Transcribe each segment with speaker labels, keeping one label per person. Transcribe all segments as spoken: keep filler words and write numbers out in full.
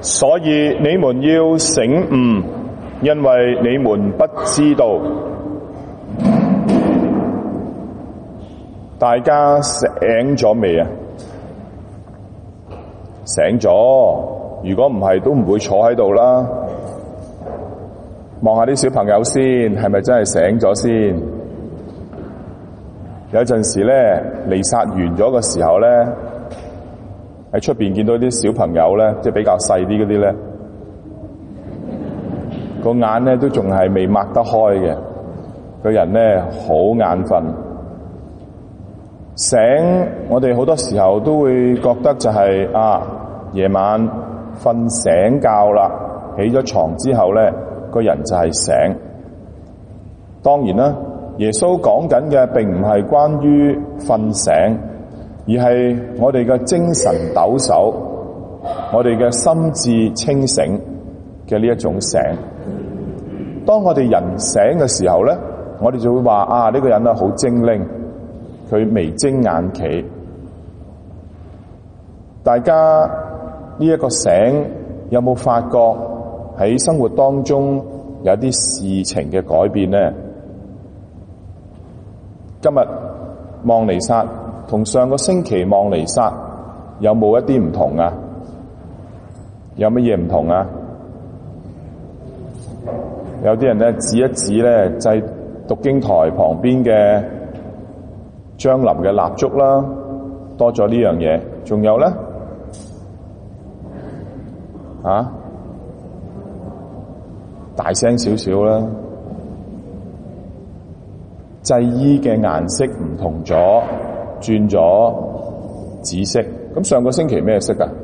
Speaker 1: 所以你們要醒悟，因為你們不知道。大家醒咗未啊？醒咗，如果唔係都唔會坐喺度啦。望下啲小朋友先，係咪真係醒咗先？有陣時咧，彌撒完咗嘅時候咧，喺出邊見到啲小朋友咧，即係比較細啲嗰啲咧，個眼咧都仲係未擘得開嘅，個人咧好眼瞓。醒，我哋好多時候都會覺得就係、是、啊，夜晚瞓醒覺啦，起咗床之後咧，個人就係醒。當然啦，耶穌講緊嘅並唔係關於瞓醒，而係我哋嘅精神抖擻，我哋嘅心智清醒嘅呢一種醒。當我哋人醒嘅時候咧，我哋就會話啊，呢個人啊好精靈，佢眉精眼企。大家呢一個醒有冇發覺喺生活當中有啲事情嘅改變呢？今日望彌撒同上個星期望彌撒有冇一啲唔同啊？有乜嘢唔同啊？有啲人咧指一指咧，就係讀經台旁邊嘅張林嘅蠟燭啦，多咗呢樣嘢。仲有咧啊，大聲少少啦，祭衣嘅顏色唔同咗，轉咗紫色。咁上個星期咩色啊？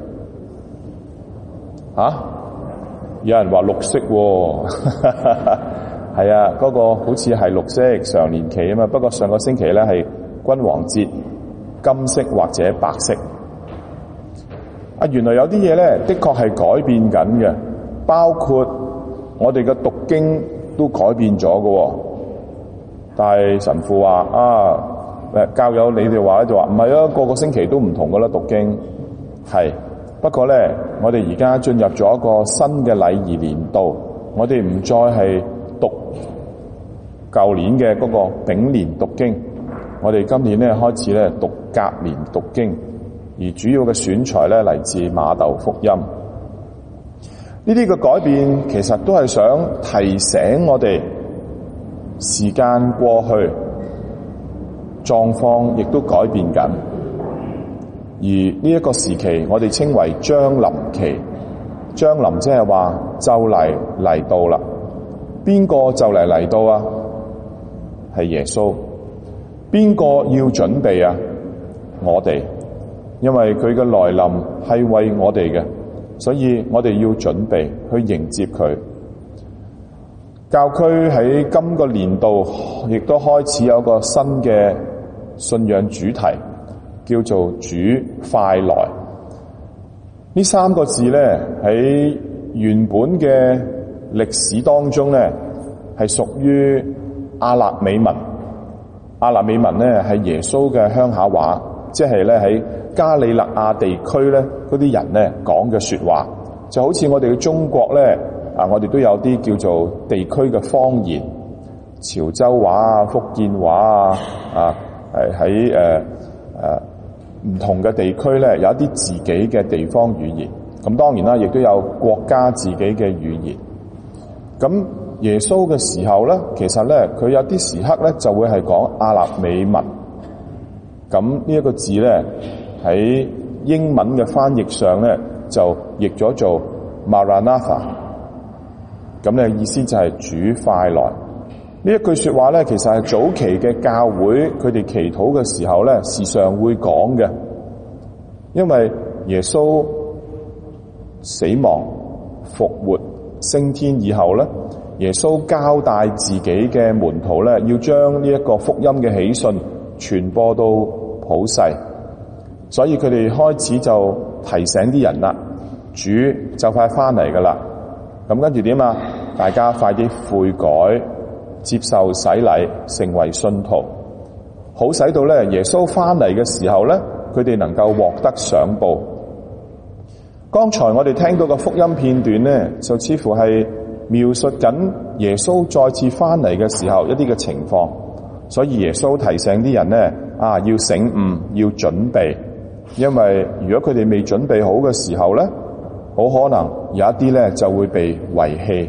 Speaker 1: 吓、啊？有人話綠色喎，係啊，嗰、那個好似係綠色常年期啊嘛。不過上個星期咧係君王節，金色或者白色。啊，原來有啲嘢咧，的確係改變緊嘅，包括我哋嘅讀經都改變咗嘅。但係神父話啊，誒教友你哋話咧就話唔係啊，個個星期都唔同噶啦，讀經係。不過咧，我哋而家進入咗一個新嘅禮儀年度，我哋唔再係讀舊年嘅嗰個丙年讀經，我哋今年咧開始咧讀甲年讀經，而主要嘅選材咧嚟自馬竇福音。呢啲嘅改變其實都係想提醒我哋，時間過去，狀況亦都改變緊。而呢一個時期，我哋稱為將臨期。將臨即係話就嚟嚟到啦。邊個就嚟嚟到啊？係耶穌。邊個要準備啊？我哋，因為佢嘅來臨係為我哋嘅，所以我哋要準備去迎接佢。教區喺今個年度亦都開始有一個新嘅信仰主題，叫做主快來。呢三個字咧喺原本嘅歷史當中咧係屬於阿納美文。阿納美文咧係耶穌嘅鄉下話，即係咧喺加里肋亞地區咧嗰啲人咧講嘅說話，就好似我哋嘅中國咧啊，我哋都有啲叫做地區嘅方言，潮州話啊、福建話啊啊，係喺誒誒唔同嘅地區咧，有一啲自己嘅地方語言。咁當然啦，亦都有國家自己嘅語言。咁耶穌嘅時候咧，其實咧佢有啲時刻咧就會係講阿納美文。咁呢一個字咧喺英文嘅翻譯上咧就譯咗做 Maranatha。咁咧意思就係主快來。呢一句說話咧，其實係早期嘅教會佢哋祈禱嘅時候咧，時常會講嘅。因為耶穌死亡、復活、升天以後咧，耶穌交代自己嘅門徒咧，要將呢一個福音嘅喜訊傳播到普世。所以佢哋開始就提醒啲人啦，主就快翻嚟噶啦。咁跟住點啊？大家快啲悔改，接受洗禮，成為信徒，好使到咧耶穌翻嚟嘅時候咧，佢哋能夠獲得賞報。 剛才我哋聽到嘅福音片段咧，就似乎係描述緊耶穌再次翻嚟嘅時候一啲嘅情況，所以耶穌提醒啲人咧，啊，要醒悟，要準備，因為如果佢哋未準備好嘅時候咧，好可能有一啲咧就會被遺棄。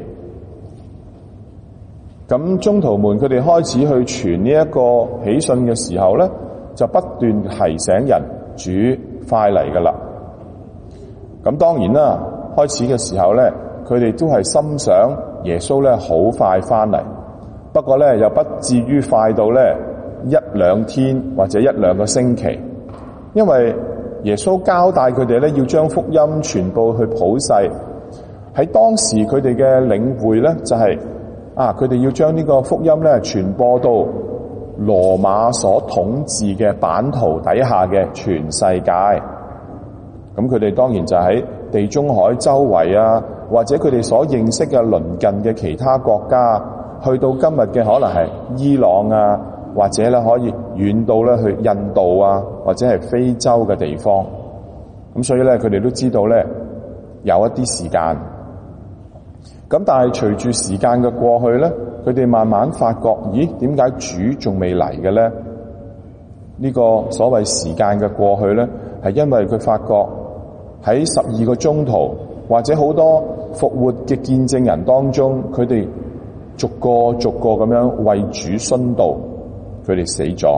Speaker 1: 咁宗徒們佢哋開始去傳呢一個喜訊嘅時候咧，就不斷提醒人主快嚟噶啦。咁當然啦，開始嘅時候咧，佢哋都係心想耶穌咧好快翻嚟，不過咧又不至於快到咧一兩天或者一兩個星期，因為耶穌交代佢哋咧要將福音傳佈去普世。喺當時佢哋嘅領會咧就係、是、啊，佢哋要將呢個福音咧傳播到羅馬所統治嘅版圖底下嘅全世界。咁佢哋當然就喺地中海周圍啊，或者佢哋所認識嘅鄰近嘅其他國家，去到今日嘅可能係伊朗啊，或者咧可以遠到咧去印度啊，或者係非洲嘅地方。咁所以咧佢哋都知道咧有一啲時間。咁但係隨住時間嘅過去咧，佢哋慢慢發覺，咦，點解主仲未嚟嘅咧？呢個所謂時間嘅過去咧，係因為佢發覺喺十二個宗徒或者好多復活嘅見證人當中，佢哋逐個逐個咁樣為主殉道，佢哋死咗。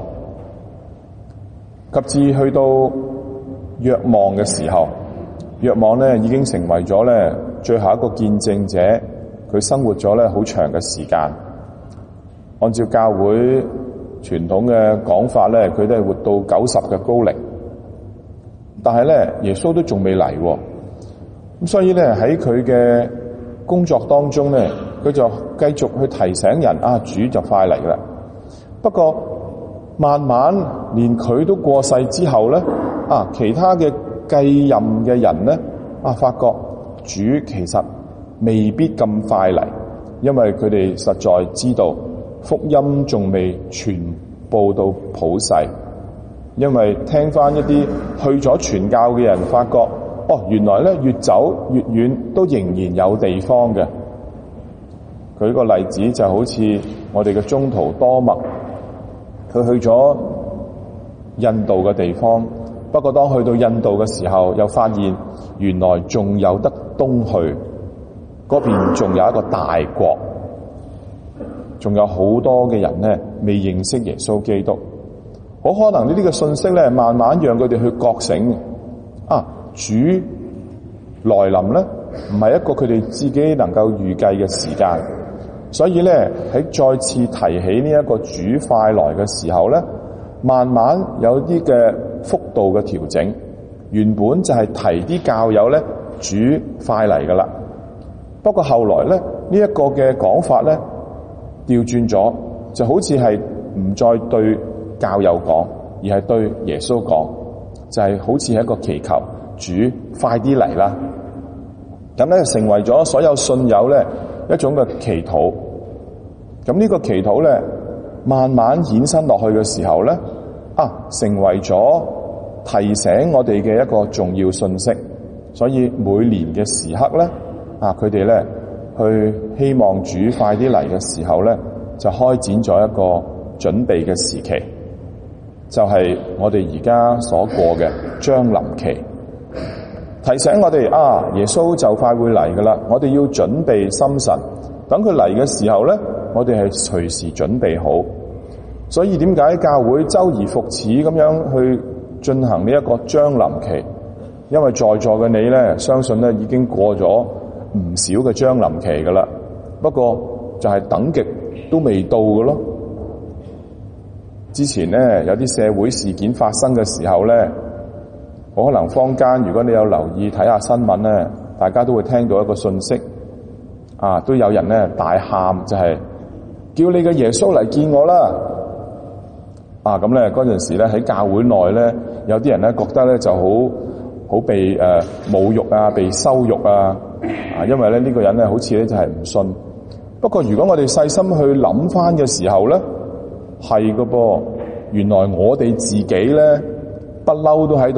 Speaker 1: 及至去到若望嘅時候，若望咧已經成為咗咧最後一個見證者，佢生活咗咧好長嘅時間。按照教會傳統嘅講法咧，佢都係活到九十嘅高齡。但係咧，耶穌都仲未嚟，咁所以咧喺佢嘅工作當中咧，佢就繼續去提醒人啊，主就快嚟啦。不過慢慢連佢都過世之後咧，啊，其他嘅繼任嘅人咧，啊，發覺主其實未必咁快嚟，因為佢哋實在知道福音仲未傳播到普世。因為聽翻一啲去咗傳教嘅人，發覺哦，原來咧越走越遠都仍然有地方嘅。舉個例子就好似我哋嘅宗徒多默，佢去咗印度嘅地方，不過當去到印度嘅時候，又發現原來仲有得東去，嗰邊仲有一個大國，仲有好多嘅人咧未認識耶穌基督。好可能呢啲嘅信息咧，慢慢讓佢哋去覺醒啊！主來臨咧，唔係一個佢哋自己能夠預計嘅時間，所以咧喺再次提起呢一個主快來嘅時候咧，慢慢有啲嘅幅度嘅調整。原本就係提啲教友咧，主快嚟噶啦。不過後來咧，呢一個嘅講法咧調轉咗，就好似係唔再對教友講，而係對耶穌講，就係、是、好似係一個祈求，主快啲嚟啦。咁咧成為咗所有信友咧一種嘅祈禱。咁呢個祈禱咧慢慢衍生落去嘅時候咧，啊，成為咗提醒我哋嘅一個重要信息。所以每年嘅時刻咧，啊，佢哋咧去希望主快啲嚟嘅時候咧，就開展咗一個準備嘅時期。就係我哋而家所過嘅將臨期，提醒我哋啊，耶穌就快會嚟噶啦，我哋要準備心神，等佢嚟嘅時候咧，我哋係隨時準備好。所以點解教會周而復始咁樣去進行呢一個將臨期？因為在座嘅你咧，相信咧已經過咗唔少嘅將臨期噶啦，不過就係等極都未到嘅咯。之前咧有啲社會事件發生嘅時候咧，可能坊間如果你有留意睇下新聞咧，大家都會聽到一個信息，啊，都有人咧大喊，就係、是、叫你嘅耶穌嚟見我啦！啊，咁咧嗰陣時咧喺教會內咧，有啲人咧覺得咧就好好被誒、呃、侮辱啊，被羞辱啊，啊，因為咧呢、這個人咧好似咧就係唔信。不過如果我哋細心去諗翻嘅時候咧，係噶噃，原來我哋自己咧不嬲都喺度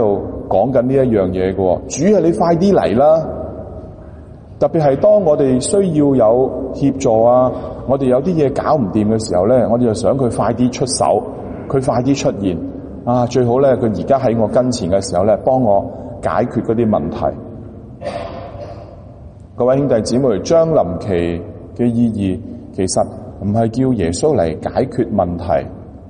Speaker 1: 講緊呢一樣嘢嘅。主啊，你快啲嚟啦！特別係當我哋需要有協助啊，我哋有啲嘢搞唔掂嘅時候咧，我哋就想佢快啲出手，佢快啲出現啊！最好咧，佢而家喺我跟前嘅時候咧，幫我解決嗰啲問題。各位兄弟姊妹，將臨期嘅意義其實唔係叫耶穌嚟解決問題，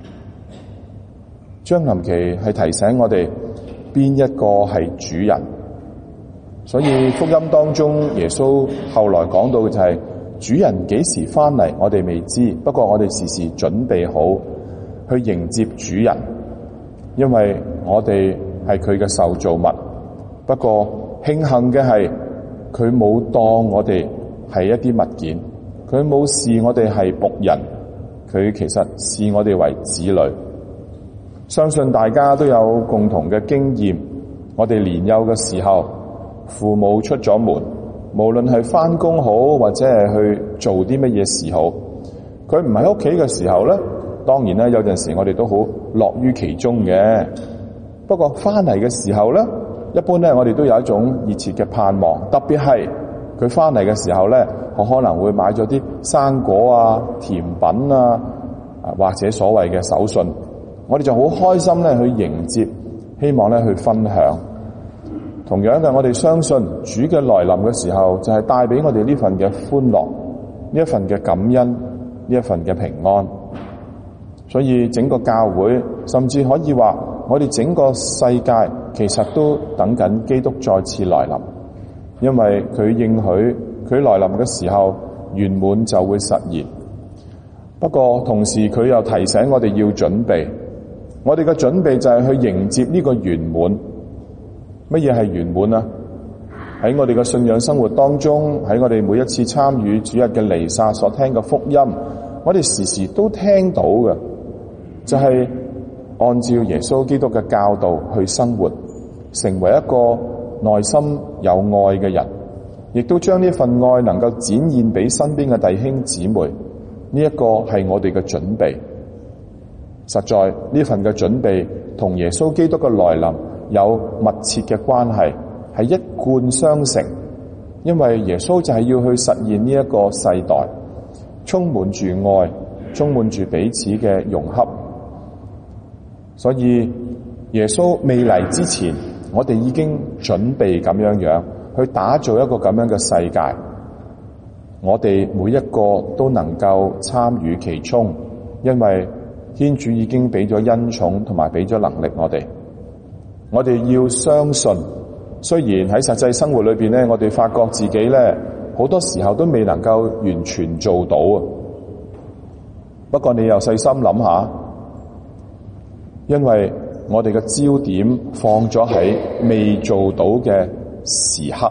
Speaker 1: 將臨期係提醒我哋邊一個係主人。所以福音當中，耶穌後來講到嘅就係主人幾時翻嚟，我哋未知，不過我哋時時準備好去迎接主人，因為我哋係佢嘅受造物。不過慶幸嘅係佢冇當我哋係一啲物件，佢冇視我哋係僕人，佢其實視我哋為子女。相信大家都有共同嘅經驗，我哋年幼嘅時候，父母出咗門，無論係返工好或者係去做啲乜嘢事好，佢唔喺屋企嘅時候咧，當然咧有陣時我哋都好樂於其中嘅。不過返嚟嘅時候咧，一般咧我哋都有一種熱切嘅盼望，特別係佢返嚟嘅時候咧，我可能會買咗啲生果啊、甜品啊，或者所謂嘅手信，我哋就好開心咧去迎接，希望咧去分享。同樣嘅，我哋相信主嘅來臨嘅時候，就係帶俾我哋呢份嘅歡樂，呢一份嘅感恩，呢一份嘅平安。所以整個教會，甚至可以話我哋整個世界，其實都等緊基督再次來臨，因為佢應許佢來臨嘅時候圓滿就會實現。不過同時佢又提醒我哋要準備，我哋嘅準備就係去迎接呢個圓滿。乜嘢係圓滿啊？喺我哋嘅信仰生活當中，喺我哋每一次參與主日嘅彌撒所聽嘅福音，我哋時時都聽到嘅，就係按照耶穌基督嘅教導去生活，成為一個內心有愛嘅人，亦都將呢份愛能夠展現俾身邊嘅弟兄姊妹。呢一個係我哋嘅準備。實在呢份嘅準備同耶穌基督嘅來臨有密切嘅關係，係一貫相承。因為耶穌就係要去實現呢一個世代，充滿住愛，充滿住彼此嘅融合。所以耶穌未嚟之前，我哋已經準備咁樣樣去打造一個咁樣嘅世界，我哋每一個都能夠參與其中，因為天主已經俾咗恩寵同埋俾咗能力我哋。我哋要相信，雖然喺實際生活裏邊咧，我哋發覺自己咧好多時候都未能夠完全做到啊。不過你又細心諗下，因為我哋嘅焦點放咗喺未做到嘅時刻，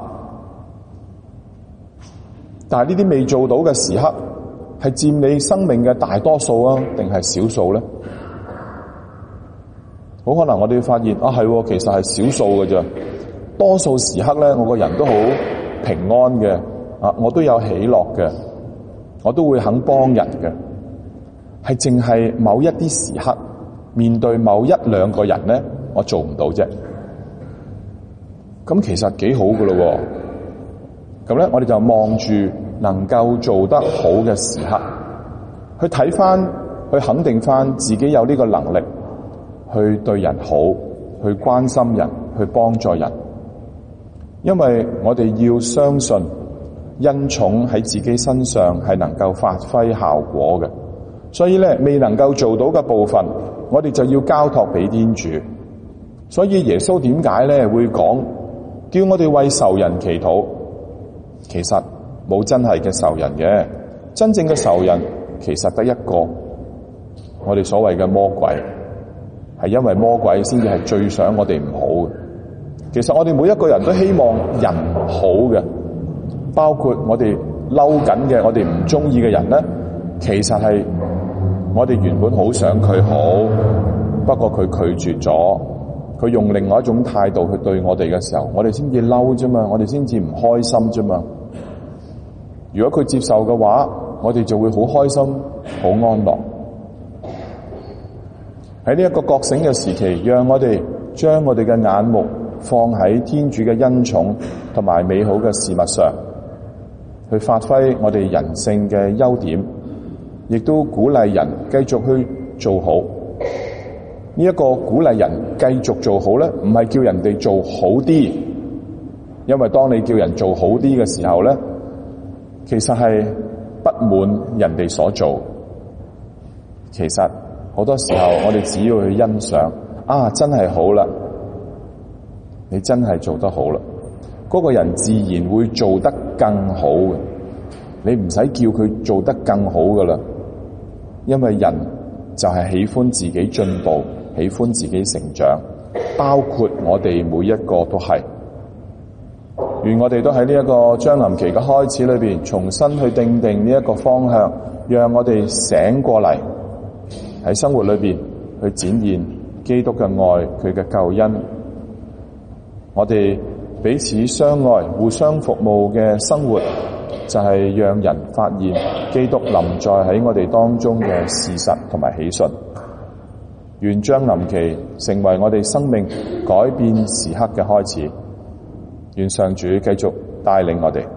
Speaker 1: 但係呢啲未做到嘅時刻係佔你生命嘅大多數啊，定係少數咧？好可能我哋發現啊，係其實係少數嘅啫。多數時刻咧，我個人都好平安嘅啊，我都有喜樂嘅，我都會肯幫人嘅。係淨係某一啲時刻，面對某一兩個人咧，我做唔到啫。咁其實幾好噶咯。咁咧，我哋就望住能夠做得好嘅時刻，去睇翻，去肯定翻自己有呢個能力。去對人好，去關心人，去幫助人。因為我哋要相信恩寵喺自己身上係能夠發揮效果嘅，所以咧未能夠做到嘅部分，我哋就要交託俾天主。所以耶穌點解咧會講叫我哋為仇人祈禱？其實冇真係嘅仇人嘅，真正嘅仇人其實得一個，我哋所謂嘅魔鬼。係因為魔鬼先至係最想我哋唔好嘅。其實我哋每一個人都希望人好嘅，包括我哋嬲緊嘅，我哋唔中意嘅人咧，其實係我哋原本好想佢好，不過佢拒絕咗，佢用另外一種態度去對我哋嘅時候，我哋先至嬲啫嘛，我哋先至唔開心啫嘛。如果佢接受嘅話，我哋就會好開心，好安樂。喺呢一個覺醒嘅時期，讓我哋將我哋嘅眼目放喺天主嘅恩寵同埋美好嘅事物上，去發揮我哋人性嘅優點，亦都鼓勵人繼續去做好。呢一個鼓勵人繼續做好咧，唔係叫人哋做好啲，因為當你叫人做好啲嘅時候咧，其實係不滿人哋所做。其實好多時候我哋只要去欣賞，啊，真係好啦，你真係做得好啦，嗰個人自然會做得更好嘅。你唔使叫佢做得更好噶啦，因為人就係喜歡自己進步，喜歡自己成長，包括我哋每一個都係。願我哋都喺呢一個將臨期嘅開始裏邊，重新去定定呢一個方向，讓我哋醒過嚟，喺生活裏邊去展現基督嘅愛，佢嘅救恩。我哋彼此相愛、互相服務嘅生活，就係讓人發現基督臨在喺我哋當中嘅事實同埋喜訊。願將臨期成為我哋生命改變時刻嘅開始。願上主繼續帶領我哋。